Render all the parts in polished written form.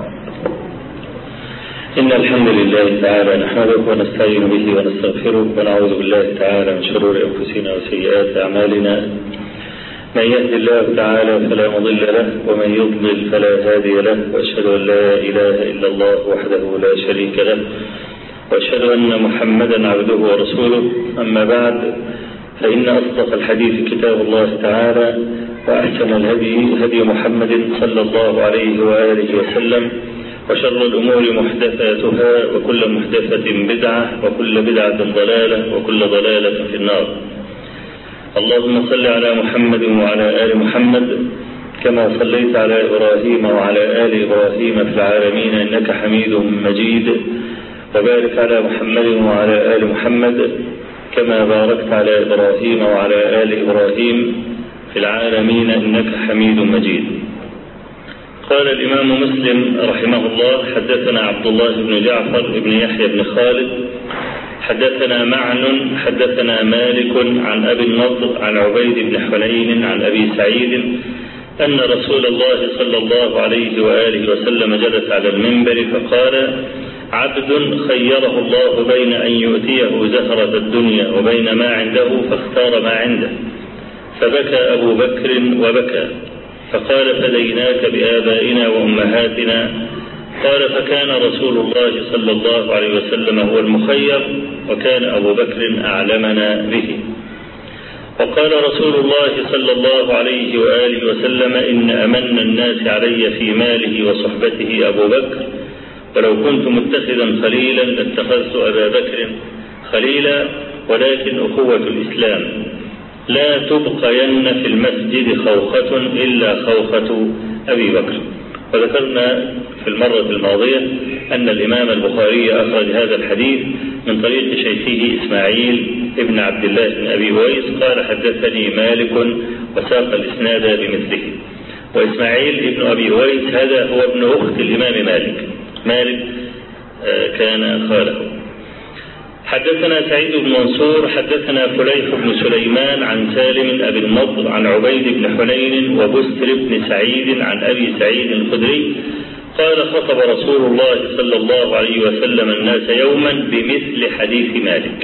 إن الحمد لله تعالى نحمده ونستعين به ونستغفره ونعوذ بالله تعالى من شرور أنفسنا وسيئات أعمالنا. من يهد الله تعالى فلا مضل له ومن يضلل فلا هادي له، وأشهد أن لا إله إلا الله وحده لا شريك له، وأشهد أن محمدا عبده ورسوله. أما بعد، فإن أصدق الحديث كتاب الله تعالى، وأحسن الهدي هدي محمد صلى الله عليه وآله وسلم، وشر الأمور محدثاتها، وكل محدثة بدعة، وكل بدعة ضلالة، وكل ضلالة في النار. اللهم صل على محمد وعلى آل محمد كما صليت على إبراهيم وعلى آل إبراهيم في العالمين إنك حميد مجيد، وبارك على محمد وعلى آل محمد كما باركت على إبراهيم وعلى آل إبراهيم في العالمين إنك حميد مجيد. قال الإمام مسلم رحمه الله: حدثنا عبد الله بن جعفر بن يحيى بن خالد حدثنا معن حدثنا مالك عن أبي النضر عن عبيد بن حنين عن أبي سعيد أن رسول الله صلى الله عليه وآله وسلم جلس على المنبر فقال: عبد خيره الله بين أن يؤتيه زهرة الدنيا وبين ما عنده فاختار ما عنده، فبكى أبو بكر وبكى، فقال: فديناك بآبائنا وأمهاتنا. قال: فكان رسول الله صلى الله عليه وسلم هو المخير، وكان أبو بكر أعلمنا به. وقال رسول الله صلى الله عليه وآله وسلم: إن أمن الناس علي في ماله وصحبته أبو بكر، ولو كنت متخذا خليلا لاتخذت أبا بكر خليلا، ولكن أخوة الإسلام لا تبقين في المسجد خوخة إلا خوخة أبي بكر. وذكرنا في المرة الماضية أن الإمام البخاري أخرج هذا الحديث من طريق شيخه إسماعيل ابن عبد الله بن أبي ويس قال: حدثني مالك، وساق الإسناد بمثله. وإسماعيل ابن أبي ويس هذا هو ابن أخت الإمام مالك كان خاله. حدثنا سعيد بن منصور حدثنا فليح بن سليمان عن سالم أبي النضر عن عبيد بن حنين وبستر بن سعيد عن أبي سعيد الخدري قال: خطب رسول الله صلى الله عليه وسلم الناس يوما بمثل حديث مالك.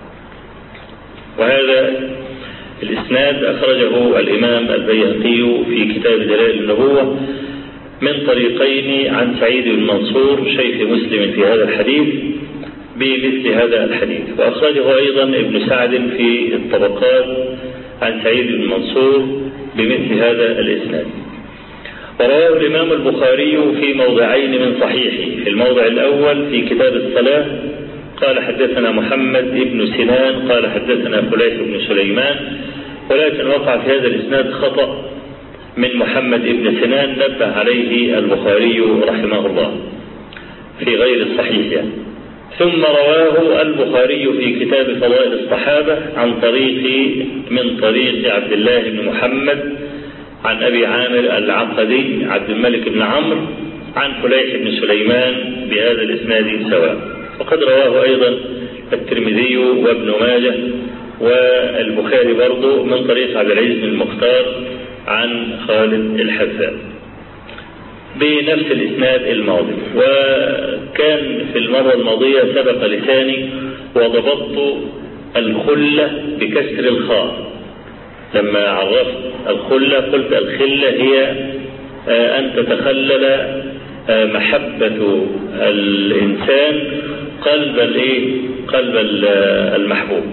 وهذا الإسناد أخرجه الإمام البيهقي في كتاب دلائل النبوة من طريقين عن سعيد بن منصور شيخ مسلم في هذا الحديث بمثل هذا الحديث، وأخرجه أيضا ابن سعد في الطبقات عن سعيد بن منصور بمثل هذا الإسناد. ورواه الإمام البخاري في موضعين من صحيحه. في الموضع الأول في كتاب الصلاة قال: حدثنا محمد بن سنان قال: حدثنا فليح بن سليمان، ولكن وقع في هذا الإسناد خطأ من محمد بن سنان نبه عليه البخاري رحمه الله في غير الصحيح يعني. ثم رواه البخاري في كتاب فضائل الصحابة من طريق عبد الله بن محمد عن أبي عامر العقدي عبد الملك بن عمرو عن فليح بن سليمان بهذا الإسناد سواء. وقد رواه أيضا الترمذي وابن ماجه والبخاري برضو من طريق عبد العزيز بن المختار عن خالد الحذاء بنفس الإسناد الماضي. وكان في المرة الماضية سبق لساني وضبطت الخلة بكسر الخاء. لما عرفت الخلة قلت: الخلة هي أن تتخلل محبة الإنسان قلب المحبوب،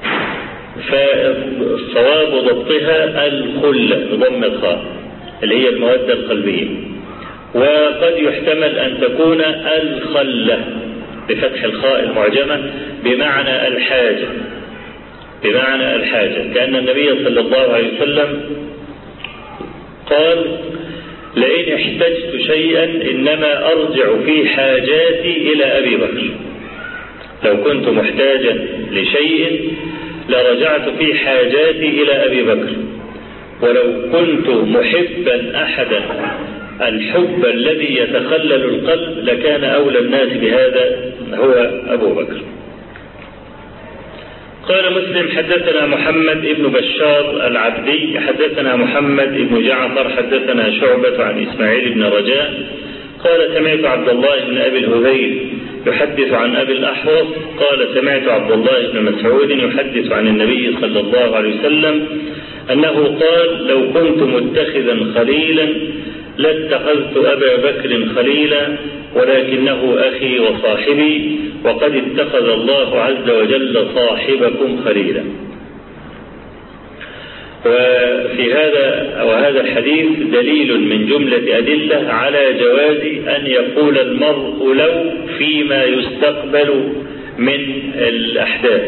فالصواب ضبطها الخلة بضم الخاء اللي هي المودة القلبية. وقد يحتمل أن تكون الخلة بفتح الخاء المعجمة بمعنى الحاجة، كأن النبي صلى الله عليه وسلم قال: لئن احتجت شيئا إنما أرجع في حاجاتي إلى أبي بكر. لو كنت محتاجا لشيء لرجعت في حاجاتي إلى أبي بكر، ولو كنت محبا أحدا الحب الذي يتخلل القلب لكان أولى الناس بهذا هو أبو بكر. قال مسلم: حدثنا محمد بن بشار العبدي حدثنا محمد بن جعفر حدثنا شعبة عن إسماعيل بن رجاء قال سمعت عبد الله بن أبي الهذيل يحدث عن أبي الأحوص قال سمعت عبد الله بن مسعود يحدث عن النبي صلى الله عليه وسلم أنه قال لو كنت متخذا خليلا لاتخذت أبا بكر خليلا ولكنه أخي وصاحبي وقد اتخذ الله عز وجل صاحبكم خليلا. وهذا الحديث دليل من جملة أدلة على جواز أن يقول المرء لو فيما يستقبل من الأحداث،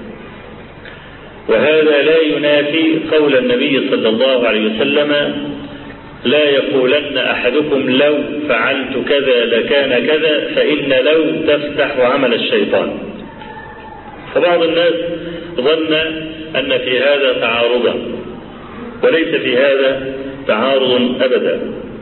وهذا لا ينافي قول النبي صلى الله عليه وسلم لا يقولن أحدكم لو فعلت كذا لكان كذا فإن لو تفتح عمل الشيطان. فبعض الناس ظن أن في هذا تعارضا، وليس في هذا تعارض أبدا،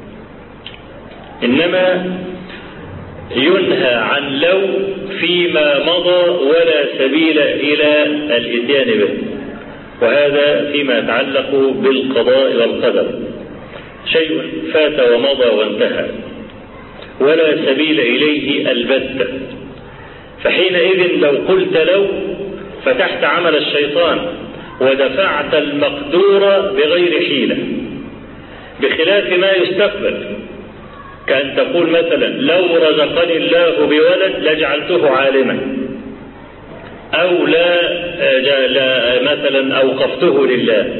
إنما ينهى عن لو فيما مضى ولا سبيل إلى الإتيان به، وهذا فيما يتعلق بالقضاء والقدر، شيء فات ومضى وانتهى ولا سبيل إليه البتة، فحينئذ لو قلت لو فتحت عمل الشيطان ودفعت المقدور بغير حيلة، بخلاف ما يستقبل، كأن تقول مثلا لو رزقني الله بولد لجعلته عالما، أو لا مثلا أوقفته لله،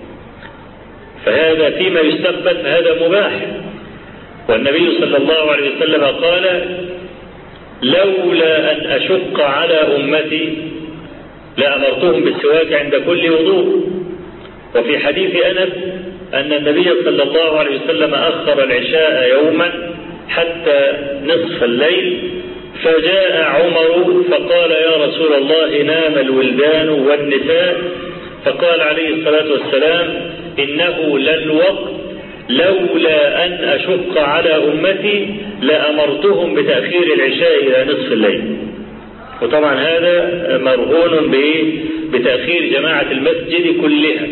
فهذا فيما يستقبل فهذا مباح. والنبي صلى الله عليه وسلم قال لولا أن أشق على أمتي لأمرتهم بالسواك عند كل وضوء. وفي حديث أنس أن النبي صلى الله عليه وسلم أخر العشاء يوما حتى نصف الليل، فجاء عمر فقال يا رسول الله نام الولدان والنساء، فقال عليه الصلاة والسلام إنه للوقت لولا أن أشق على أمتي لأمرتهم بتأخير العشاء إلى نصف الليل. وطبعا هذا مرهون بتأخير جماعة المسجد كلها،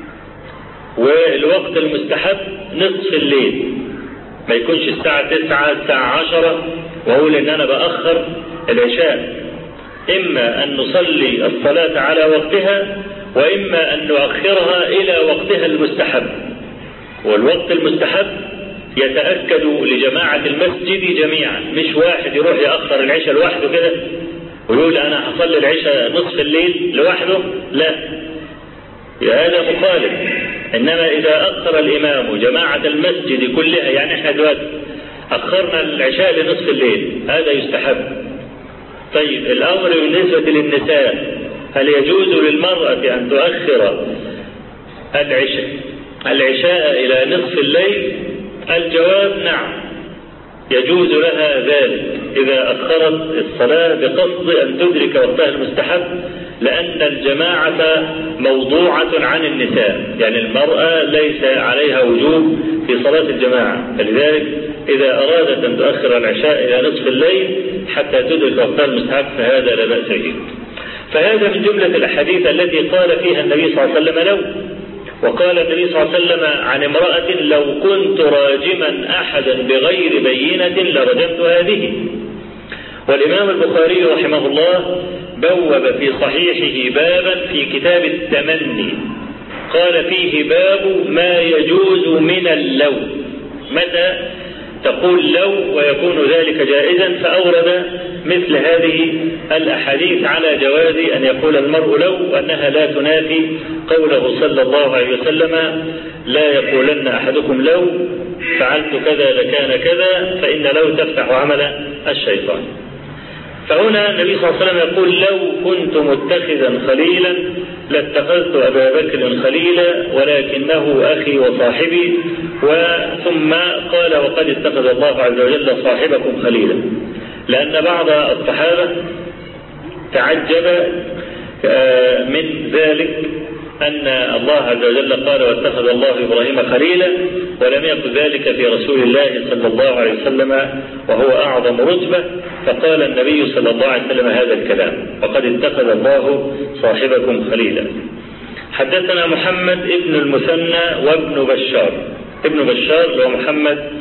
والوقت المستحب نصف الليل، ما يكونش الساعة 9 الساعة 10 وأقول إن أنا بأخر العشاء، إما أن نصلي الصلاة على وقتها وإما أن نؤخرها إلى وقتها المستحب. والوقت المستحب يتأكد لجماعة المسجد جميعا، مش واحد يروح يأخر العشاء لوحده كده ويقول أنا هصلي العشاء نصف الليل لوحده، لا، هذا مخالف. إنما إذا أخر الإمام جماعة المسجد كلها، يعني إحنا دلوقتي أخرنا العشاء لنصف الليل، هذا يستحب. طيب الأمر بالنسبة للنساء، هل يجوز للمرأة أن تؤخر العشاء إلى نصف الليل؟ الجواب نعم، يجوز لها ذلك إذا أخرت الصلاة بقصد أن تدرك وقتها المستحب، لأن الجماعة موضوعة عن النساء، يعني المرأة ليس عليها وجوب في صلاة الجماعة، فلذلك إذا أرادت أن تؤخر العشاء إلى نصف الليل حتى تدرك وقتها المستحب فهذا لا بأس به. فهذا من جملة الأحاديث التي قال فيها النبي صلى الله عليه وسلم لو. وقال النبي صلى الله عليه وسلم عن امرأة لو كنت راجما أحدا بغير بينة لرجمت هذه. والإمام البخاري رحمه الله بوب في صحيحه بابا في كتاب التمني قال فيه باب ما يجوز من اللو، متى تقول لو ويكون ذلك جائزا، فأورد مثل هذه الأحاديث على جواز أن يقول المرء لو، وأنها لا تنافي قوله صلى الله عليه وسلم لا يقولن أحدكم لو فعلت كذا لكان كذا فإن لو تفتح عمل الشيطان. فهنا النبي صلى الله عليه وسلم يقول لو كنت متخذا خليلا لاتخذت أبا بكر خليلا ولكنه أخي وصاحبي، ثم قال وقد اتخذ الله عز وجل صاحبكم خليلا، لأن بعض الصحابة تعجب من ذلك أن الله عز وجل قال واتخذ الله إبراهيم خليلا، ولم يكن ذلك في رسول الله صلى الله عليه وسلم وهو أعظم رتبة، فقال النبي صلى الله عليه وسلم هذا الكلام وقد اتخذ الله صاحبكم خليلا. حدثنا محمد ابن المثنى وابن بشار، ابن بشار هو محمد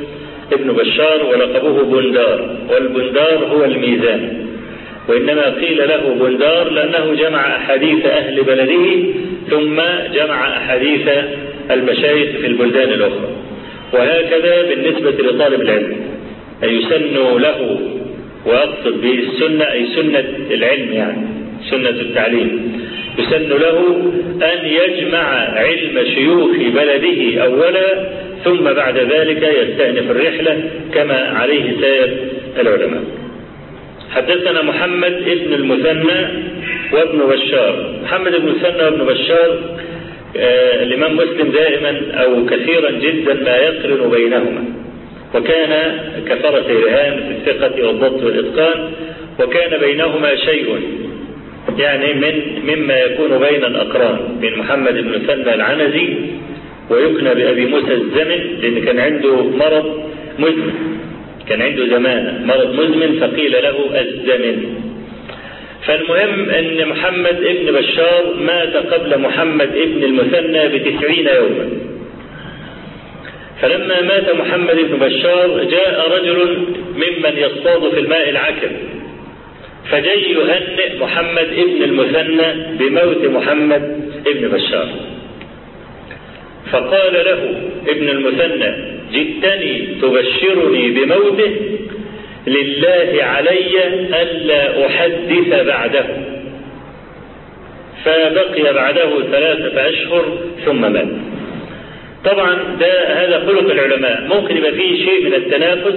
ابن بشار ولقبه بندار، والبندار هو الميزان، وإنما قيل له بندار لأنه جمع أحاديث أهل بلده ثم جمع أحاديث المشايخ في البلدان الأخرى. وهكذا بالنسبة لطالب العلم أي يسن له، وأقصد به السنة أي سنة العلم يعني سنة التعليم، يسن له أن يجمع علم شيوخ بلده أولا ثم بعد ذلك يستأنف الرحلة كما عليه سائر العلماء. حدثنا محمد ابن المثنى وابن بشار. محمد بن المثنى وابن بشار الإمام مسلم دائما أو كثيرا جدا ما يقرن بينهما، وكان كفرة رهان في الثقة والضبط والإتقان، وكان بينهما شيء يعني مما يكون بين الأقران، بين محمد بن المثنى العنزي ويكنى بأبي موسى الزمن، لأن كان عنده مرض مزمن، كان عنده زمانة مرض مزمن فقيل له الزمن. فالمهم أن محمد ابن بشار مات قبل محمد ابن المثنى ب90 يوما. فلما مات محمد ابن بشار جاء رجل ممن يصطاد في الماء العكر، فجاي يهنئ محمد ابن المثنى بموت محمد ابن بشار، فقال له ابن المثنى: جئتني تبشرني بموته، لله علي ألا أحدث بعده. فبقي بعده 3 أشهر ثم مات. طبعا هذا خلق العلماء، ممكن يبقى فيه شيء من التنافس،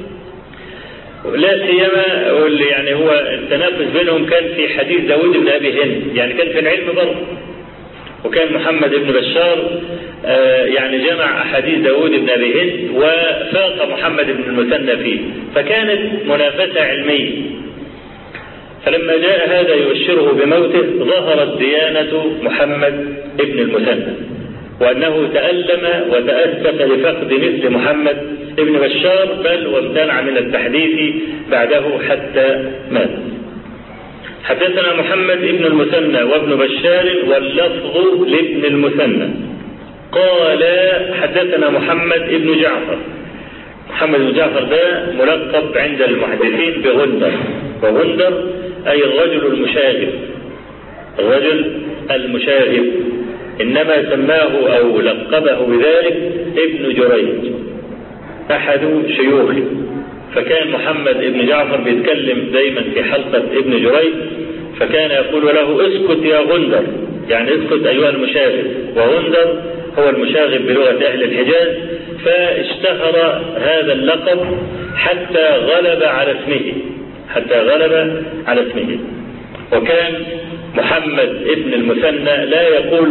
لا سيما يعني هو التنافس بينهم كان في حديث داود بن أبي هند، يعني كان في العلم برضه، وكان محمد بن بشار يعني جمع أحاديث داود بن أبي هند وفاق محمد بن المثنى فيه، فكانت منافسة علمية. فلما جاء هذا يبشره بموته ظهرت ديانة محمد بن المثنى، وأنه تألم وتأسف لفقد مثل محمد بن بشار، بل وامتنع من التحديث بعده حتى مات. حدثنا محمد بن المثنى وابن بشار واللفظ لابن المثنى قال حدثنا محمد بن جعفر. محمد بن جعفر ده ملقب عند المحدثين بغندر، وغندر أي الرجل المشاغب، الرجل المشاغب، إنما سماه أو لقبه بذلك ابن جريج أحد شيوخه. فكان محمد بن جعفر بيتكلم دايما في حلقة ابن جريج، فكان يقول له: اسكت يا غندر، يعني اسكت أيها المشاغب، وغندر هو المشاغب بلغة أهل الحجاز. فاشتهر هذا اللقب حتى غلب على اسمه، وكان محمد ابن المثنى لا يقول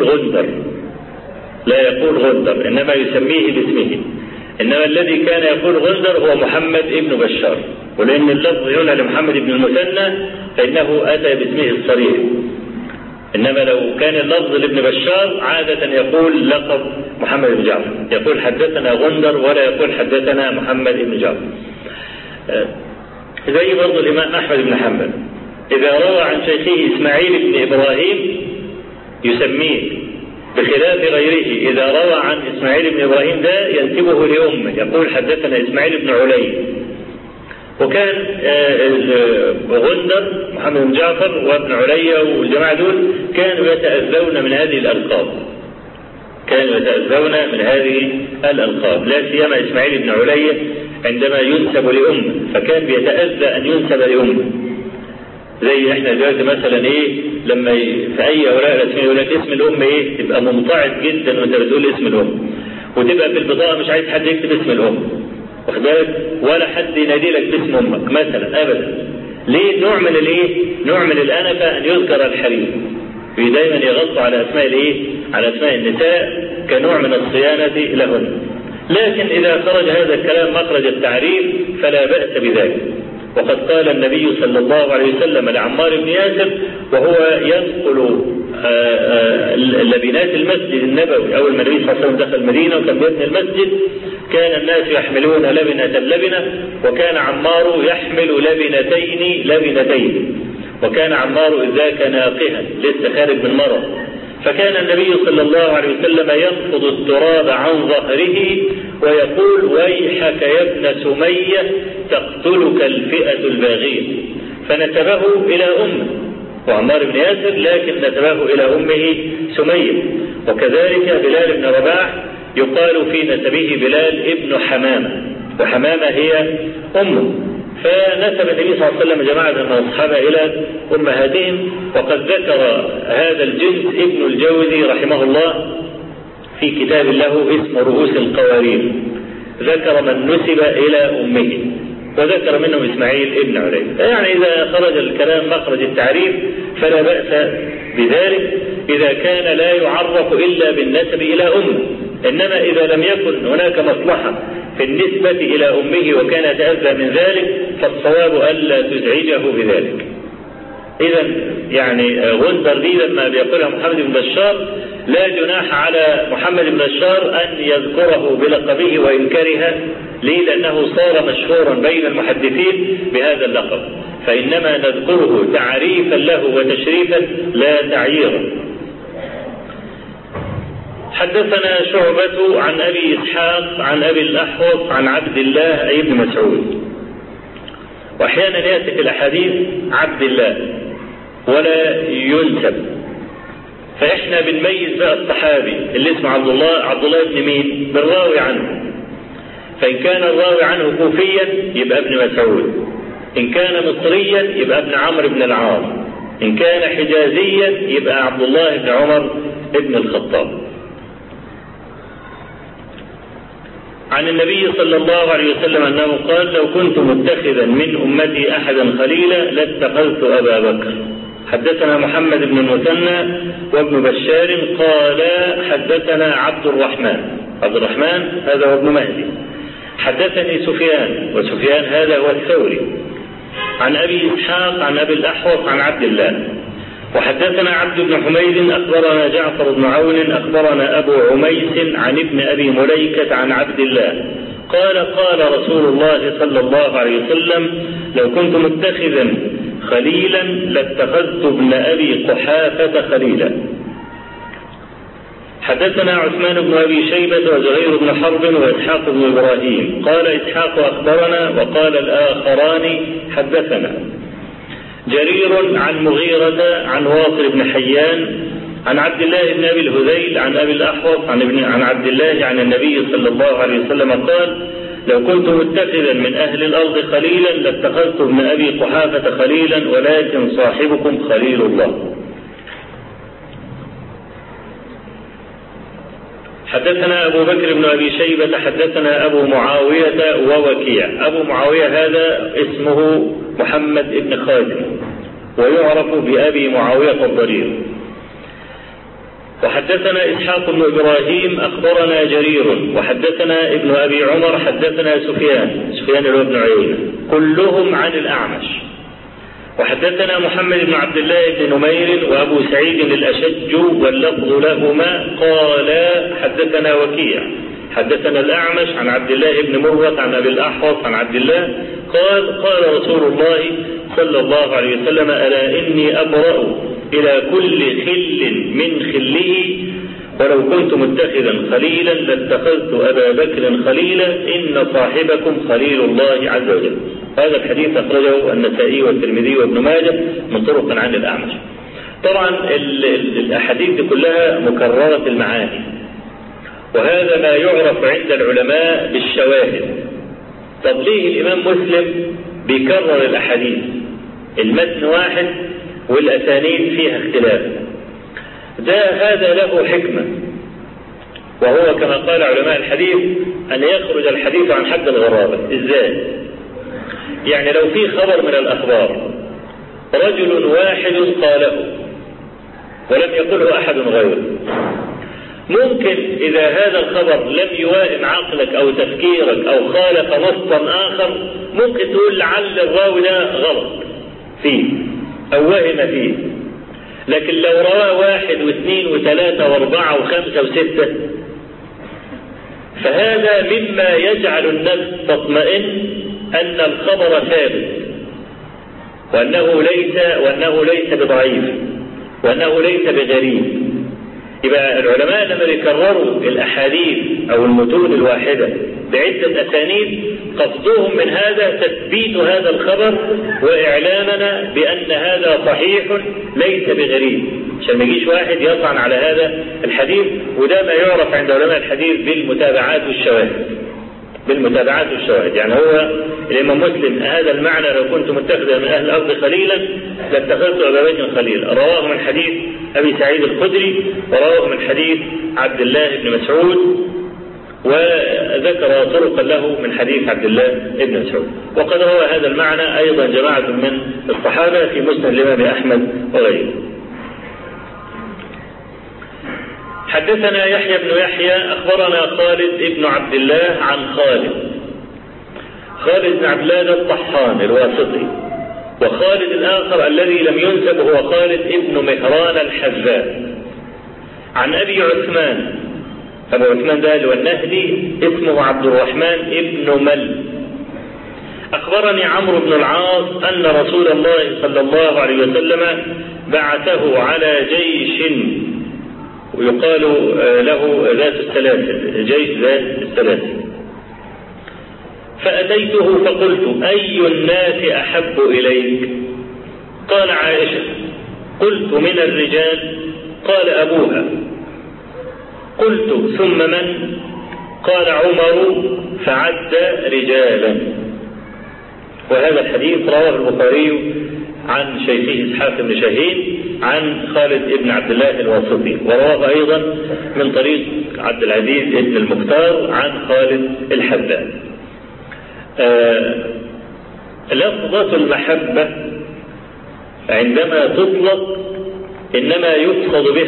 غندر، إنما يسميه باسمه، إنما الذي كان يقول غندر هو محمد ابن بشار، ولأن اللفظ هنا لمحمد بن المثنى فإنه أتى باسمه الصريح، إنما لو كان اللفظ لابن بشار عادة يقول لقب محمد بن جعفر، يقول حدثنا غندر ولا يقول حدثنا محمد بن جعفر. زي برضو الإمام أحمد بن حنبل إذا روى عن شيخه إسماعيل بن إبراهيم يسميه، بخلاف غيره إذا روى عن إسماعيل بن إبراهيم ده ينسبه لأمه، يقول حدثنا إسماعيل بن علي. وكان غندر محمد بن جعفر وابن علي والجماعة دول كانوا يتأذون من هذه الألقاب، لا سيما إسماعيل بن علي عندما ينسب لأمه، فكان بيتأذى أن ينسب لأمه. زي احنا دلوقتي مثلا لما في اي اوراق رسميه يقول لك اسم الام تبقى ممتعض جدا وانت بتقول اسم الام، وتبقى في البطاقه مش عايز حد يكتب اسم الام، واخد بالك، ولا حد ينادي لك باسم امك مثلا ابدا. ليه؟ نوع من الانفه ان يذكر الحريم، دايما يغطوا على اسماء النساء كنوع من الصيانه لهن. لكن اذا خرج هذا الكلام مخرج التعريف فلا باس بذلك. وقد قال النبي صلى الله عليه وسلم لعمار بن ياسر وهو ينقل لبنات المسجد النبوي، أول ما النبي صلى الله عليه وسلم دخل المدينة وكان بيبني المسجد كان الناس يحملون لبنة، وكان عمار يحمل لبنتين، وكان عمار إذ ذاك ناقها لسه خارج من مرض، فكان النبي صلى الله عليه وسلم ينفض التراب عن ظهره ويقول: ويحك يا ابن سمية تقتلك الفئة الباغية. فنسبه إلى أمه وعمار بن ياسر، لكن نسبه إلى أمه سمية. وكذلك بلال بن رباح يقال في نسبه بلال ابن حمامة، وحمامة هي أمه. فنسب النبي صلى الله عليه وسلم جماعة من الصحابة إلى أمهاتهم. وقد ذكر هذا الجزء ابن الجوزي رحمه الله في كتاب له اسمه رؤوس القوارير، ذكر من نسب إلى أمه، وذكر منهم إسماعيل ابن علي. يعني إذا خرج الكلام مخرج التعريف فلا بأس بذلك إذا كان لا يعرف إلا بالنسب إلى أمه. إنما إذا لم يكن هناك مصلحة في النسبة إلى أمه وكان يتأذى من ذلك فالصواب ألا تزعجه بذلك. إذا يعني غندر دي لما بيقولها محمد بن بشار لا جناح على محمد بن بشار أن يذكره بلقبه وإن كره، ليه؟ لأنه صار مشهورا بين المحدثين بهذا اللقب، فإنما نذكره تعريفا له وتشريفا لا تعييرا. حدثنا شعبة عن أبي إسحاق عن أبي الأحوص عن عبد الله أي ابن مسعود. وأحيانا يأتي في الأحاديث عبد الله ولا ينسب، فإحنا بنميز بقى الصحابي اللي اسمه عبد الله ابن مين؟ بالراوي عنه. فإن كان الراوي عنه كوفيا يبقى ابن مسعود، إن كان مصريا يبقى ابن عمرو بن العاص، إن كان حجازيا يبقى عبد الله بن عمر ابن الخطاب. عن النبي صلى الله عليه وسلم أنه قال: لو كنت متخذا من أمتي أحدا خليلا لاتخذت أبا بكر. حدثنا محمد بن المثنى وابن بشار قال حدثنا عبد الرحمن هذا هو ابن مهدي. حدثني سفيان، وسفيان هذا هو الثوري، عن أبي إسحاق عن أبي الأحوص عن عبد الله. وحدثنا عبد بن حميد أخبرنا جعفر بن عون أخبرنا أبو عميس عن ابن أبي مليكة عن عبد الله قال: قال رسول الله صلى الله عليه وسلم: لو كنت متخذا خليلا لاتخذت ابن أبي قحافة خليلا. حدثنا عثمان بن أبي شيبة وزهير بن حرب وإسحاق بن إبراهيم. قال إسحاق أخبرنا، وقال الآخران حدثنا جرير عن مغيرة عن واصل بن حيان عن عبد الله بن أبي الهذيل عن أبي الأحوص عن عبد الله عن النبي صلى الله عليه وسلم قال: لو كنت متخذا من أهل الأرض خليلا لاتخذت ابن أبي قحافة خليلا، ولكن صاحبكم خليل الله. حدثنا أبو بكر بن أبي شيبة حدثنا أبو معاوية ووكيع. أبو معاوية هذا اسمه محمد بن خازم ويعرف بأبي معاوية الضرير. وحدثنا إسحاق بن إبراهيم أخبرنا جرير وحدثنا ابن أبي عمر حدثنا سفيان بن عيينة كلهم عن الأعمش. وحدثنا محمد بن عبد الله بن نمير وأبو سعيد الأشج واللفظ لهما قال حدثنا وكيع حدثنا الأعمش عن عبد الله بن مرة عن أبي الأحوص عن عبد الله قال: قال رسول الله صلى الله عليه وسلم: ألا إني أبرأ إلى كل خل من خله، ولو كنت متخذا خليلا لاتخذت أبا بكر خليلا، إن صاحبكم خليل الله عز وجل. هذا الحديث أخرجه النسائي والترمذي وابن ماجه من طرق عن الأعمش. طبعا الأحاديث دي كلها مكررة المعاني، وهذا ما يعرف عند العلماء بالشواهد. طب ليه الإمام مسلم بيكرر الأحاديث؟ المتن واحد والأسانيد فيها اختلاف. هذا له حكمة، وهو كما قال علماء الحديث أن يخرج الحديث عن حد الغرابة. إزاي؟ يعني لو في خبر من الأخبار رجل واحد قاله ولم يقله أحد غيره، ممكن إذا هذا الخبر لم يوائم عقلك أو تفكيرك أو خالف نصا آخر ممكن تقول لعل الراوي ده غلط فيه أو وهم فيه. لكن لو رواه واحد واثنين وثلاثة واربعة وخمسة وستة فهذا مما يجعل النفس تطمئن أن الخبر ثابت، وأنه ليس بضعيف، وأنه ليس بغريب. يبقى العلماء لما بيكرروا الأحاديث أو المتون الواحدة بعدة أسانيد قصدهم من هذا تثبيت هذا الخبر وإعلامنا بأن هذا صحيح ليس بغريب، عشان ما يجيش واحد يطعن على هذا الحديث. وده ما يعرف عند علماء الحديث بالمتابعات والشواهد. بالمتابعات والشواهد، يعني هو الإمام مسلم هذا المعنى لو كنت متخذا من أهل الأرض خليلا لاتخذت أبا بكر خليلا، رواه من حديث أبي سعيد الخدري ورواه من حديث عبد الله بن مسعود، وذكر طرقا له من حديث عبد الله بن مسعود. وقد روى هذا المعنى أيضا جماعة من الصحابة في مسند الإمام أحمد وغيره. حدثنا يحيى بن يحيى أخبرنا خالد بن عبد الله عن خالد بن عبد الله الطحان الواسطي، وخالد الآخر الذي لم ينسب هو خالد بن مهران الحذاء عن أبي عثمان. أبو عثمان ده اللي هو النهدي اسمه عبد الرحمن بن مل. أخبرني عمرو بن العاص أن رسول الله صلى الله عليه وسلم بعثه على جيش ويقال له ذات السلاسل، جيش ذات السلاسل، فأتيته فقلت أي الناس أحب إليك؟ قال عائشة. قلت من الرجال؟ قال أبوها. قلت ثم من؟ قال عمر، فعد رجالا. وهذا الحديث رواه البخاري عن شيخه إسحاق بن شاهين عن خالد بن عبد الله الواسطي، ورواه أيضا من طريق عبد العزيز بن المختار عن خالد الحذاء. لفظة المحبة عندما تطلق إنما يقصد بها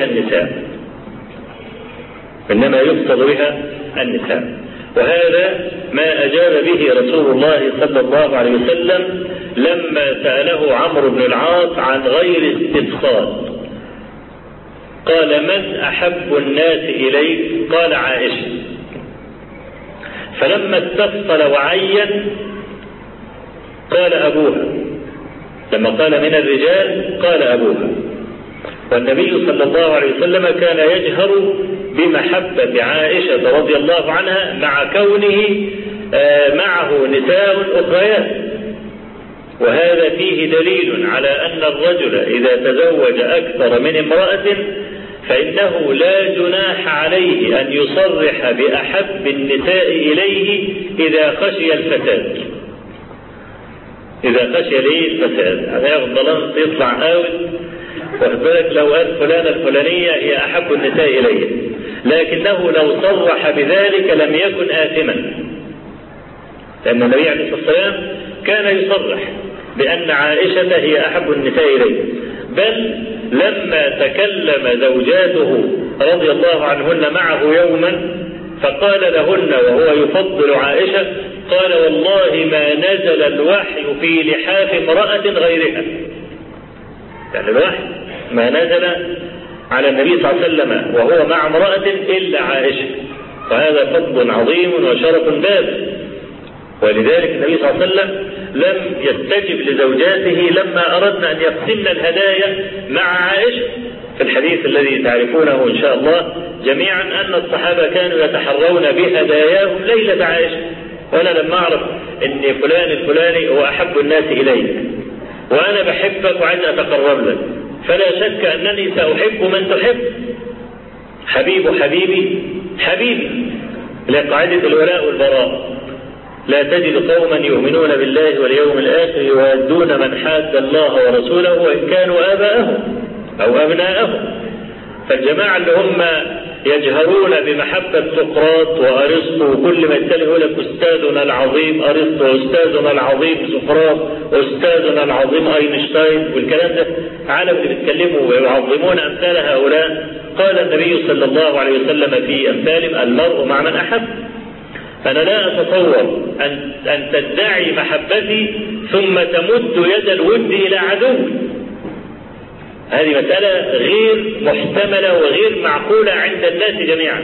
النساء، وهذا ما أجاب به رسول الله صلى الله عليه وسلم لما سأله عمرو بن العاص عن غير استفصال. قال من أحب الناس إليك؟ قال عائشة. فلما استفصل وعين قال أبوها. لما قال من الرجال قال أبوها. والنبي صلى الله عليه وسلم كان يجهر بمحبة عائشة رضي الله عنها مع كونه معه نساء أخريات، وهذا فيه دليل على أن الرجل إذا تزوج أكثر من امرأة فإنه لا جناح عليه أن يصرح بأحب النساء إليه إذا خشي الفساد. هذا يفضل يطلع آوي وذلك لو قال فلانة الفلانية هي أحب النساء إليه، لكنه لو صرح بذلك لم يكن آثما، لأن النبي عليه الصلاة والسلام كان يصرح بأن عائشة هي أحب النساء إليه. بل لما تكلم زوجاته رضي الله عنهن معه يوما فقال لهن وهو يفضل عائشة، قال والله ما نزل الوحي في لحاف امرأة غيرها. يعني الوحي ما نزل على النبي صلى الله عليه وسلم وهو مع امرأة إلا عائشة، وهذا فضل عظيم وشرف بارز. ولذلك النبي صلى الله عليه وسلم لم يستجب لزوجاته لما أردنا أن يقسمن الهدايا مع عائشة. في الحديث الذي تعرفونه إن شاء الله جميعا أن الصحابة كانوا يتحرون بهداياهم ليلة عائشة. وأنا لما أعرف أن فلان الفلاني هو أحب الناس إليك وأنا بحبك وعايز أتقرب لك، فلا شك أنني سأحب من تحب. حبيب حبيبي حبيبي، لقاعدة الولاء والبراء. لا تجد قوما يؤمنون بالله واليوم الآخر يوادون من حاد الله ورسوله وإن كانوا آباءهم أو أبناءهم. فالجماعة اللي هم يجهرون بمحبة سقراط وأرسطو وكل ما يتلهوا لك أستاذنا العظيم أرسطو وأستاذنا العظيم سقراط وأستاذنا العظيم أينشتاين والكلام ده، عالم اللي بيتكلموا ويعظمون أمثال هؤلاء. قال النبي صلى الله عليه وسلم في أمثالهم المرء مع من أحب. أنا لا أتصور أن تدعي محبتي ثم تمد يد الود إلى عدو. هذه مسألة غير محتملة وغير معقولة عند الناس جميعا.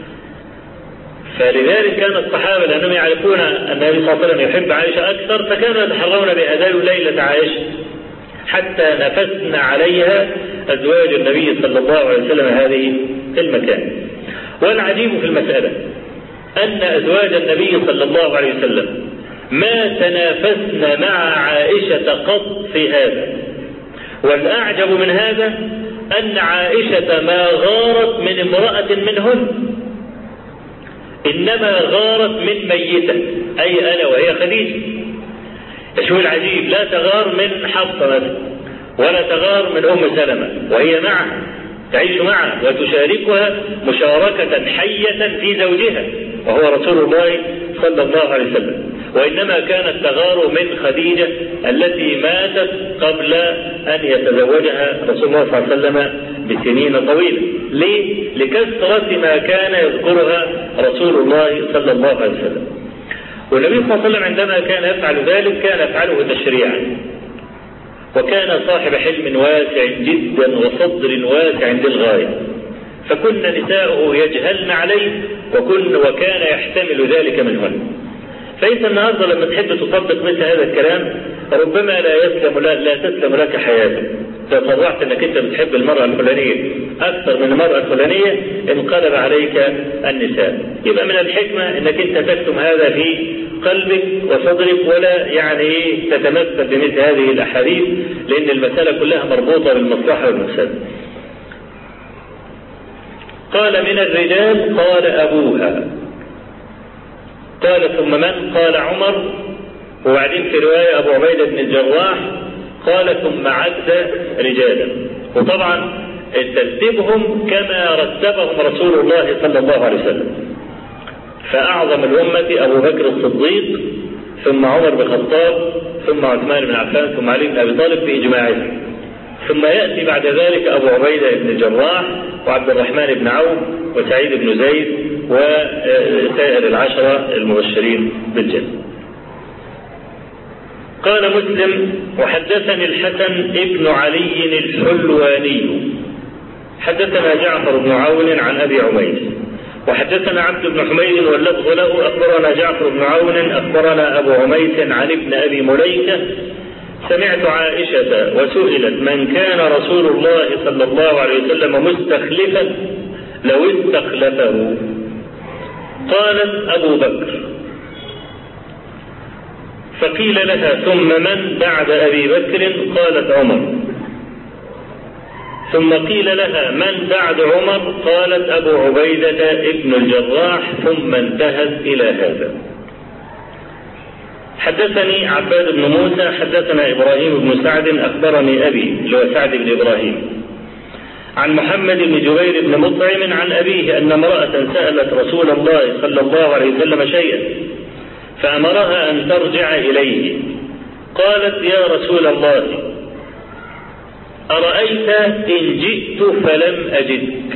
فلذلك كان الصحابة لأنهم يعرفون أن النبي صلى الله عليه وسلم يحب عائشة أكثر فكانوا يتحرون بأداء ليلة عائشة حتى نفسنا عليها أزواج النبي صلى الله عليه وسلم هذه المكان. والعجيب في المسألة أن أزواج النبي صلى الله عليه وسلم ما تنافسن مع عائشة قط في هذا. والأعجب من هذا أن عائشة ما غارت من امرأة منهن، إنما غارت من ميتة، أي أنا وهي خديجة. شو العجيب، لا تغار من حفصة مثلا، ولا تغار من أم سلمة وهي معها تعيش معها وتشاركها مشاركة حية في زوجها وهو رسول الله صلى الله عليه وسلم، وإنما كانت تغار من خديجة التي ماتت قبل أن يتزوجها رسول الله صلى الله عليه وسلم بسنين طويلة. ليه؟ لكثرة ما كان يذكرها رسول الله صلى الله عليه وسلم. والنبي صلى الله عليه وسلم عندما كان يفعل ذلك كان يفعله تشريعا، وكان صاحب حلم واسع جدا وصدر واسع للغاية، فكن نساؤه يجهلن عليه وكان يحتمل ذلك منهن. فإنت النهارده لما تحب تطبق مثل هذا الكلام ربما لا تسلم لك حياتك. لو قررت انك انت بتحب المرأة الفلانية اكثر من المرأة الفلانية انقلب عليك النساء. يبقى من الحكمة انك انت تكتم هذا في قلبك وصدرك، ولا تتمثل بمثل هذه الاحاديث، لان المسألة كلها مربوطة بالمصلحة والمفسدة. قال من الرجال قال ابوها، قال ثم من؟ قال عمر، وبعدين في رواية أبو عبيدة بن الجراح قال ثم عد رجالا. وطبعا ترتيبهم كما رتبهم رسول الله صلى الله عليه وسلم، فأعظم الأمة أبو بكر الصديق، ثم عمر بن الخطاب، ثم عثمان بن عفان، ثم علي بن أبي طالب بإجماعهم، ثم يأتي بعد ذلك أبو عبيدة بن الجراح وعبد الرحمن بن عوف وسعيد بن زيد وسائر العشرة المبشرين بالجنة. قال مسلم وحدثني الحسن ابن علي الحلواني حدثنا جعفر بن عون عن أبي عميس وحدثنا عبد بن حميد واللفظ له أخبرنا جعفر بن عون أخبرنا أبو عميس عن ابن أبي مليكة سمعت عائشة وسئلت من كان رسول الله صلى الله عليه وسلم مستخلفا لو استخلفه، قالت أبو بكر، فقيل لها ثم من بعد أبي بكر؟ قالت عمر، ثم قيل لها من بعد عمر؟ قالت أبو عبيدة ابن الجراح، ثم انتهت إلى هذا. حدثني عباد بن موسى حدثنا إبراهيم بن سعد أخبرني أبي اللي هو سعد بن إبراهيم عن محمد بن جبير بن مطعم عن أبيه أن امرأة سألت رسول الله صلى الله عليه وسلم شيئا فأمرها أن ترجع إليه، قالت يا رسول الله أرأيت إن جئت فلم أجدك؟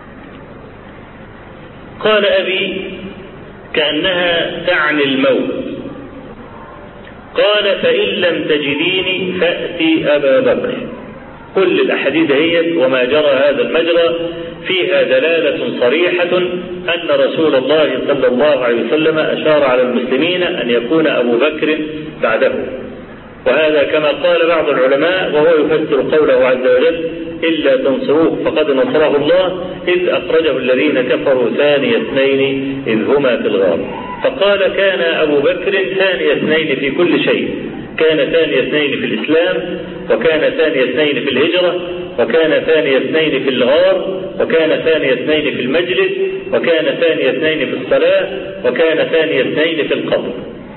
قال أبي كأنها تعني الموت، قال فإن لم تجديني فأتي أبا بكر. كل الأحاديث هي وما جرى هذا المجرى فيها دلالة صريحة أن رسول الله صلى الله عليه وسلم أشار على المسلمين أن يكون أبو بكر بعده، وهذا كما قال بعض العلماء وهو يفسر قوله عز وجل إلا تنصروه فقد نصره الله إذ أخرجه الذين كفروا ثاني اثنين إذ هما في الغار، فقال كان أبو بكر ثاني اثنين في كل شيء، كان ثاني اثنين في الإسلام، وكان ثاني اثنين في الهجرة، وكان ثاني اثنين في الغار، وكان ثاني اثنين في المجلس، وكان ثاني اثنين في الصلاة، وكان ثاني اثنين في القبر،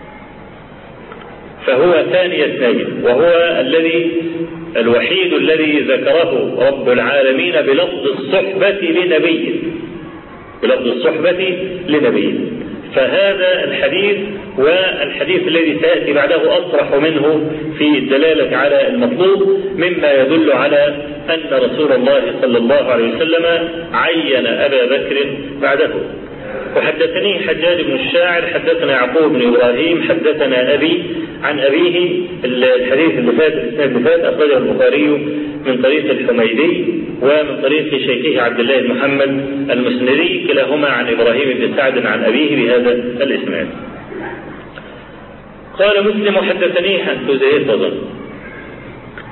فهو ثاني اثنين، وهو الوحيد الذي ذكره رب العالمين بلفظ الصحبة لنبيه، فهذا الحديث والحديث الذي سيأتي بعده أصرح منه في الدلالة على المطلوب، مما يدل على أن رسول الله صلى الله عليه وسلم عين أبا بكر بعده. وحدثني حجاج بن الشاعر حدثنا يعقوب بن إبراهيم حدثنا أبي عن أبيه، الحديث اللي فات أخرجه البخاري من طريق الحميدي ومن طريق شيخه عبد الله بن محمد المسندي كلاهما عن إبراهيم بن سعد عن أبيه بهذا الإسناد. قال مسلم حدثني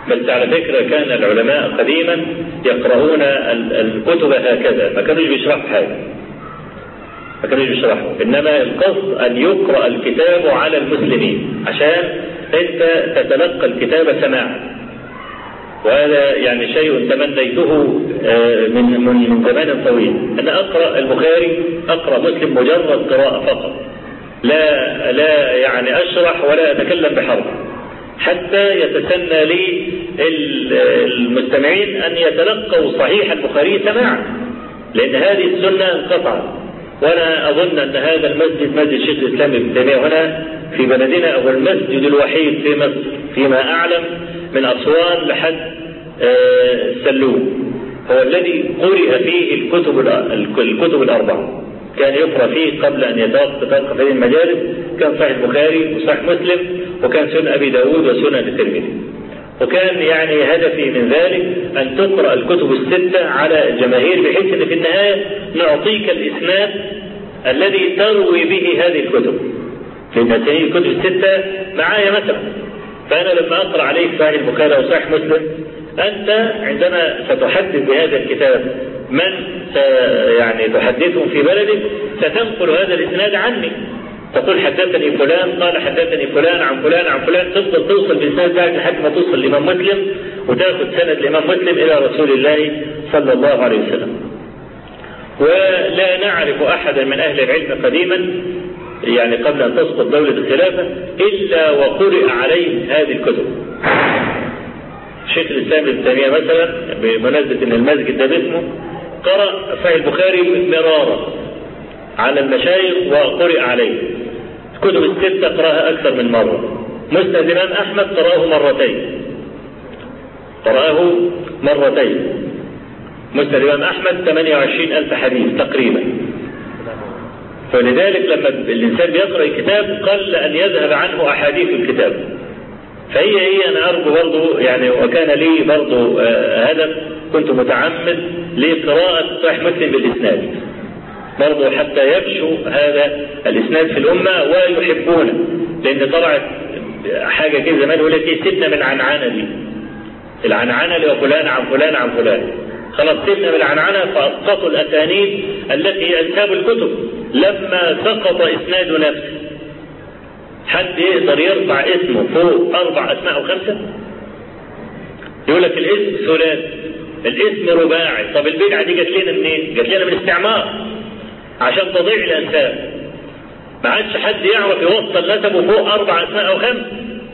بس على فكرة كان العلماء قديما يقرؤون الكتب هكذا، ما كانوش بيشرحوا حاجة، ما كانوش بيشرحوا، إنما القصد أن يقرأ الكتاب على المسلمين عشان أنت تتلقى الكتاب سماعا. وهذا يعني شيء تمنيته من زمان طويل، أن أقرأ البخاري، أقرأ مسلم مجرد قراءة فقط، لا يعني أشرح ولا أتكلم بحرف، حتى يتسنى لي المستمعين أن يتلقوا صحيح البخاري سماعا، لأن هذه السنة انقطعت. وأنا أظن أن هذا المسجد، مسجد شيخ الإسلام ابن تيمية هنا في بلدنا، هو المسجد الوحيد في مصر فيما أعلم من أسوان لحد السلوم، هو الذي قرئ فيه الكتب الأربعة. كان يقرأ فيه قبل أن يتوقف هذه المجالس، كان صحيح البخاري وصحيح مسلم، وكان سنن أبي داود وسنن الترمذي. وكان يعني هدفي من ذلك أن تقرأ الكتب الستة على الجماهير، بحيث أن في النهاية نعطيك الإسناد الذي تروي به هذه الكتب، لأن الكتب الستة معايا مثلا. فأنا لما أقرأ عليك صحيح البخاري أو صحيح مسلم، أنت عندما ستحدث بهذا الكتاب من يعني تحدثهم في بلدك، ستنقل هذا الإسناد عني، تقول حدثني فلان قال حدثني فلان عن فلان عن فلان، تفضل توصل بالإسناد ذلك لحد ما توصل الإمام مسلم، وتأخذ سند الإمام مسلم إلى رسول الله صلى الله عليه وسلم. ولا نعرف أحدا من أهل العلم قديما، يعني قبل أن تسقط دولة الخلافة، إلا وقرئ عليه هذه الكتب. شيخ الإسلام ابن تيمية مثلا، بمناسبة أن المسجد ده باسمه، قرأ صحيح البخاري مرارا على المشايخ وقرئ عليه. الكتب الستة قرأها أكثر من مرة. مسند الإمام أحمد قرأه مرتين. مسند الإمام أحمد 28,000 حديث تقريبا. فلذلك لما الإنسان بيقرأ الكتاب قل أن يذهب عنه أحاديث الكتاب. فهي أنا أرجو برضو يعني، وكان لي برضو هدف، كنت متعمد لقراءة صحيح مسلم بالإسناد برضو حتى يفشوا هذا الإسناد في الأمة ويحبونه، لأن طلعت حاجة كده زمان يقول لك سيبنا من العنعنة دي، العنعنة اللي هو فلان عن فلان عن فلان، خلاص سيبنا من العنعنة، فأسقطوا الأسانيد التي هي أنساب الكتب. لما سقط إسناد نفسه، حد يقدر يرفع اسمه فوق 4 أسماء أو 5؟ يقول لك الاسم ثلاثي، الاسم رباعي. طب البدعة دي جت لنا منين؟ جت لنا من الاستعمار عشان تضيع الأنساب. ما عادش حد يعرف يوصل نسبه فوق 4 أسماء أو 5.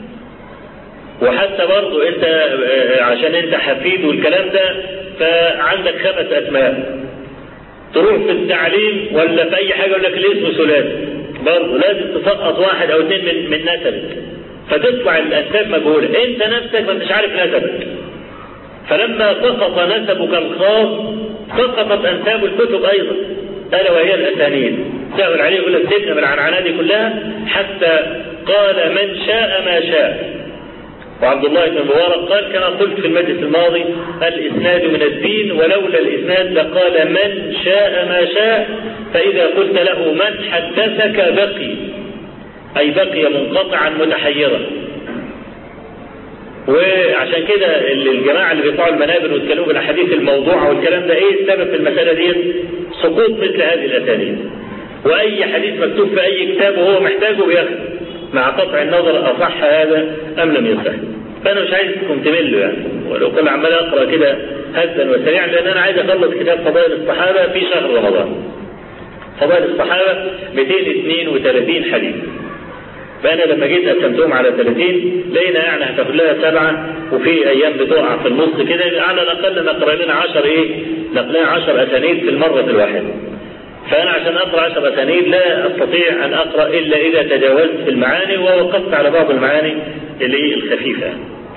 وحتى برضو انت عشان انت حفيد والكلام ده، فعندك 5 أسماء، تروح في التعليم ولا في أي حاجة يقول لك الاسم ثلاثي، برضه لازم تسقط 1 أو 2 من نسبك، فتطلع الأنساب مجهولة، انت نفسك ما انتش عارف نسبك. فلما سقط نسبك الخاص سقطت أنساب الكتب أيضا، ألا وهي الأسانيد. سأل عليه يقول لك سيبنا من العنعنات دي كلها، حتى قال من شاء ما شاء. وعبد الله بن مبارك قال كما قلت في المجلس الماضي: الإسناد من الدين، ولولا الإسناد لقال من شاء ما شاء. فإذا قلت له من حدثك بقي، أي بقي منقطعا متحيرا. وعشان كده الجماعة اللي بيطلعوا المنابر ويتكلموا بالأحاديث الموضوعة والكلام ده، إيه السبب في المسألة دي؟ سقوط مثل هذه الأسانيد. وأي حديث مكتوب في أي كتاب وهو محتاجه بياخده، مع قطع النظر أصح هذا أم لم يصح. فأنا مش عايزكم تملوا يعني، ولو كنت عمال أقرأ كده هزا وسريعا، لأن أنا عايز أخلص كتاب فضائل الصحابة في شهر رمضان. فضائل الصحابة 232 حديث، فأنا لما جيت قسمتهم على 30 لقينا يعني هتاخد لها 7، وفي أيام بتقع في النص كده، على الأقل نقرأ لنا 10 أسانيد في المرة الواحدة. فأنا عشان أقرأ 10 أسانيد لا أستطيع أن أقرأ إلا إذا تجاوزت في المعاني ووقفت على بعض المعاني اللي الخفيفة.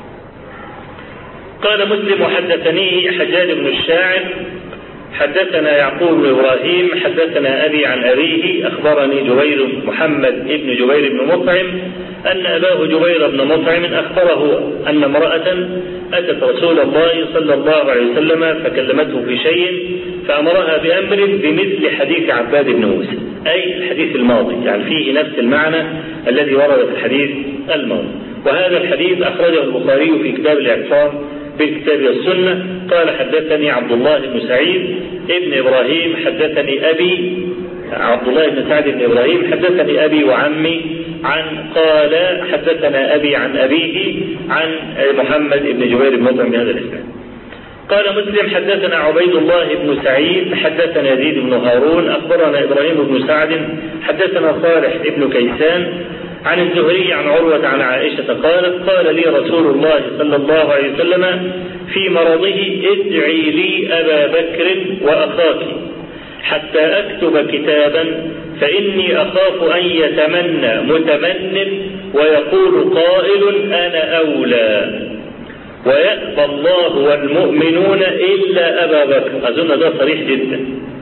قال مسلم: وحدثني حجاج بن الشاعر حدثنا يعقوب بن إبراهيم حدثنا أبي عن أبيه أخبرني محمد بن جبير بن مطعم أن أباه جبير بن مطعم أخبره أن امرأة أتت رسول الله صلى الله عليه وسلم فكلمته في شيء فأمرها بأمر بمثل حديث عباد بن موسى، أي الحديث الماضي، يعني فيه نفس المعنى الذي ورد في الحديث الماضي. وهذا الحديث أخرجه البخاري في كتاب الإعتصام بالكتاب والسنة. قال حدثني عبد الله بن سعيد ابن إبراهيم حدثني أبي عبد الله بن سعد بن إبراهيم حدثني أبي وعمي قال حدثنا أبي عن أبيه عن محمد بن جبير بن مطعم بهذا الإسناد. قال مسلم حدثنا عبيد الله بن سعيد حدثنا يزيد بن هارون أخبرنا إبراهيم بن سعد حدثنا صالح بن كيسان عن الزهري عن عروة عن عائشة قالت قال لي رسول الله صلى الله عليه وسلم في مرضه ادعي لي أبا بكر وأخاك حتى أكتب كتابا فإني أخاف أن يتمنى متمن ويقول قائل أنا أولى ويأبى الله والمؤمنون إلا أبا بكر. أظن ده صريح جدا،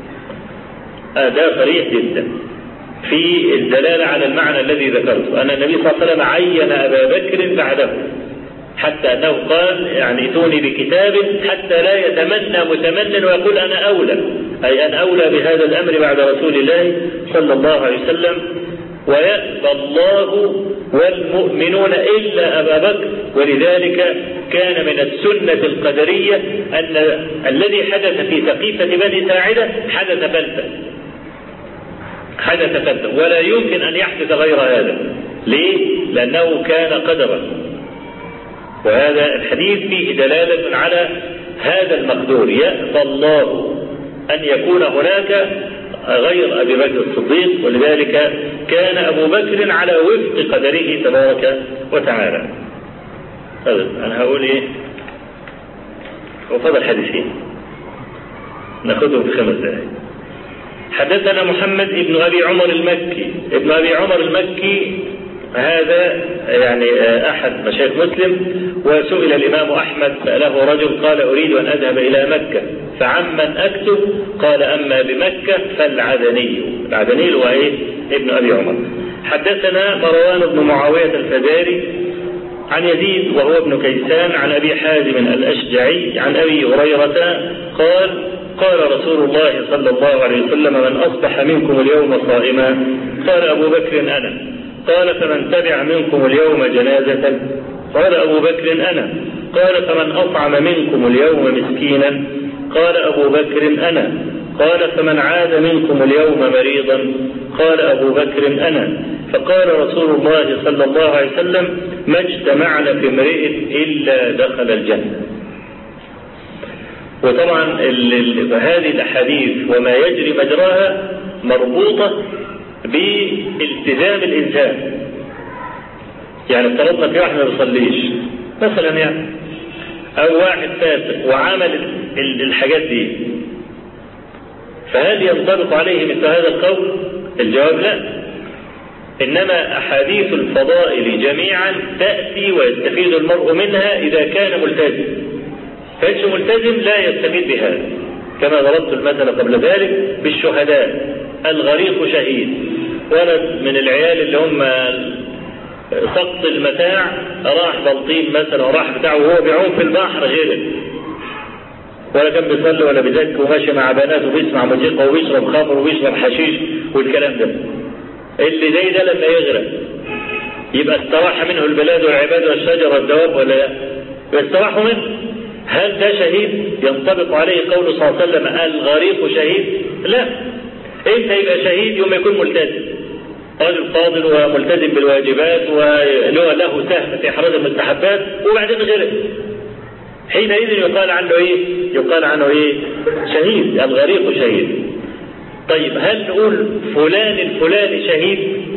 ده صريح جدا في الدلالة على المعنى الذي ذكرته، أن النبي صلى الله عليه وسلم عين أبا بكر بعده، حتى أنه قال يعني ائتوني بكتاب حتى لا يتمنى متمن ويقول أنا أولى، أي أنا أولى بهذا الأمر بعد رسول الله صلى الله عليه وسلم. ويأبى الله والمؤمنون إلا أبا بكر. ولذلك كان من السنة القدرية أن الذي حدث في سقيفة بني ساعدة حدث فلتا ولا يمكن أن يحدث غير هذا. ليه؟ لأنه كان قدرا. وهذا الحديث فيه دلالة على هذا المقدور، يأبى الله أن يكون هناك غير أبي بكر الصديق، ولذلك كان أبو بكر على وفق قدره تبارك وتعالى. أنا هقول إيه؟ وفضل حديثين نأخذهم في 5 دقائق. حدثنا محمد ابن أبي عمر المكي. ابن أبي عمر المكي هذا يعني أحد مشايخ مسلم، وسئل الإمام أحمد سأله رجل قال أريد أن أذهب إلى مكة فعمن أكتب؟ قال أما بمكة فالعدني. العدني هو إيه؟ ابن أبي عمر. حدثنا مروان بن معاوية الفزاري عن يزيد وهو ابن كيسان عن أبي حازم الأشجعي عن أبي هريرة قال قال رسول الله صلى الله عليه وسلم من أصبح منكم اليوم صائما؟ قال أبو بكر أنا. قال فمن تبع منكم اليوم جنازة؟ قال أبو بكر أنا. قال فمن أطعم منكم اليوم مسكينا؟ قال أبو بكر أنا. قال فمن عاد منكم اليوم مريضا؟ قال أبو بكر أنا. فقال رسول الله صلى الله عليه وسلم ما اجتمعنا في امرئ إلا دخل الجنة. وطبعا هذه الأحاديث وما يجري مجراها مربوطة بالتزام الإنسان. يعني افترضنا في واحد ما بيصليش مثلا يعني، أو واحد فاسق وعمل الحاجات دي، فهل ينطبق عليه مثل هذا القول؟ الجواب لا. إنما أحاديث الفضائل جميعا تأتي ويستفيد المرء منها إذا كان ملتزم، فإنه ملتزم لا يستفيد بها. كما ضربت المثل قبل ذلك بالشهداء، الغريق شهيد. ولد من العيال اللي هم سقط المتاع راح بلطيم مثلا وراح بتاعه وهو بيعوم في البحر غرق، ولا كان بيصلي ولا بيزكي وماشي مع بنات وبيسمع موسيقى وبيشرب خمر وبيشرب حشيش والكلام ده. اللي زي ده لما يغرق يبقى استراح منه البلاد والعباد والشجر والدواب ولا لا؟ يستراحوا منه. هل ده شهيد ينطبق عليه قوله صلى الله عليه وسلم الغريق شهيد؟ لا. انت يبقى شهيد يوم يكون ملتزم، رجل فاضل وملتزم بالواجبات وله سهم في احراز المستحبات وبعدين غرق، حينئذ يقال عنه ايه؟ يقال عنه ايه؟ شهيد. الغريق شهيد. طيب هل نقول فلان الفلاني شهيد؟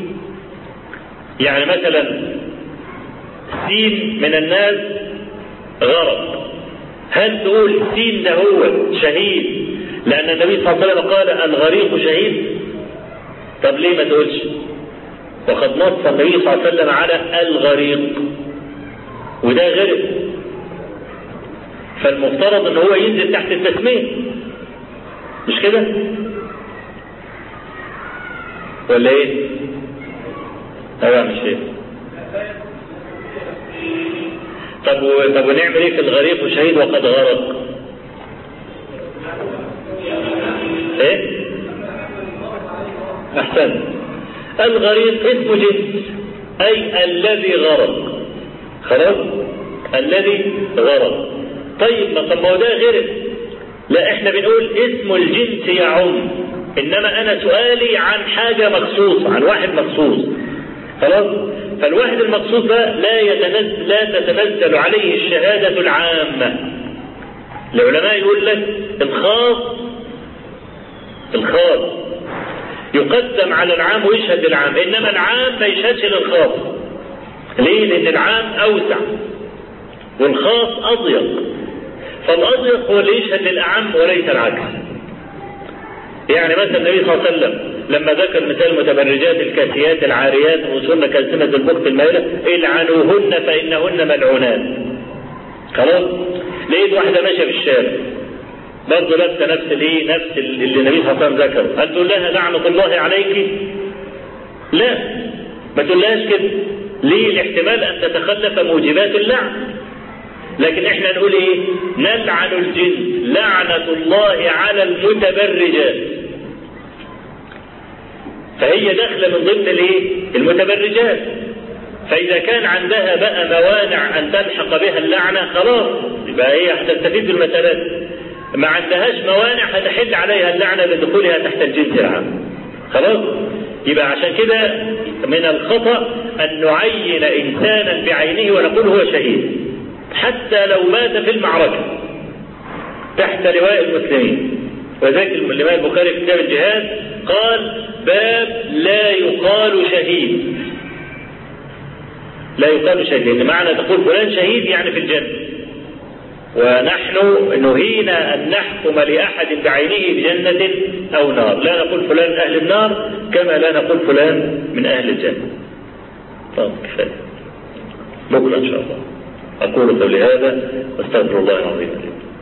يعني مثلا سين من الناس غرق، هل تقول سين ده هو شهيد لأن النبي صلى الله عليه وسلم قال الغريق شهيد؟ طب ليه ما تقولش؟ وقد نص النبي صلى الله عليه وسلم على الغريق وده غرق، فالمفترض ان هو ينزل تحت التسمية، مش كده؟ ولا ايه؟ ايوه مش ايه. طب ونعمل ايه في الغريق وشهيد وقد غرق؟ ايه؟ احسن. الغريق اسمه جنس، اي الذي غرق. خلاص الذي غرض. طيب ما هو ده غرض. لا احنا بنقول اسم الجنس يعم، انما انا سؤالي عن حاجة مخصوصة، عن واحد مخصوص. خلاص. فالواحد المخصوص ده لا تتنزل عليه الشهادة العامة. العلماء يقول لك الخاص يقدم على العام ويشهد للعام، انما العام ما يشهدش للخاص. ليه؟ لان العام اوسع والخاص اضيق، فالاضيق هو اللي يشهد للاعم وليس العكس. يعني مثلا النبي صلى الله عليه وسلم لما ذكر مثال المتبرجات الكاسيات العاريات رؤوسهن كالسنة البخت المائلة العنوهن فإنهن ملعونات. خلاص. لقيت واحدة ماشية في الشارع برضه لابسة نفس اللي النبي صلى الله عليه وسلم ذكره، هل تقول لها لعنة الله عليك؟ لا، ما تقولهاش كده. ليه؟ الاحتمال أن تتخلف موجبات اللعن. لكن احنا نقول ايه؟ نلعن الجنس لعنة الله على المتبرجات. فهي داخله من ضمن الايه؟ المتبرجات. فاذا كان عندها بقى موانع ان تلحق بها اللعنه خلاص يبقى هي هتستفيد بالمسألة. ما عندهاش موانع هتحل عليها اللعنه لدخولها تحت الجنس العام. خلاص. يبقى عشان كده من الخطأ ان نعين انسانا بعينه ونقول هو شهيد حتى لو مات في المعركة تحت لواء المسلمين. وذلك الإمام البخاري في كتاب الجهاد قال باب لا يقال شهيد. لا يقال شهيد، معنى تقول فلان شهيد يعني في الجنة. ونحن نهينا أن نحكم لأحد بعينه بجنة أو نار، لا نقول فلان أهل النار كما لا نقول فلان من أهل الجنة. طب كفاية، بكرة إن شاء الله. أقول قولي هذا واستغفر الله العظيم لي.